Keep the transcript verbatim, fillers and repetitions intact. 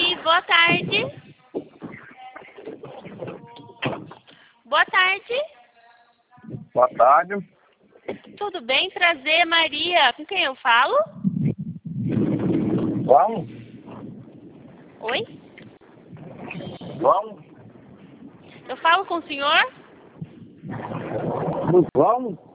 Oi, boa tarde. Boa tarde. Boa tarde. Tudo bem? Prazer, Maria. Com quem eu falo? Vamos? Oi? Vamos? Eu falo com o senhor? Vamos?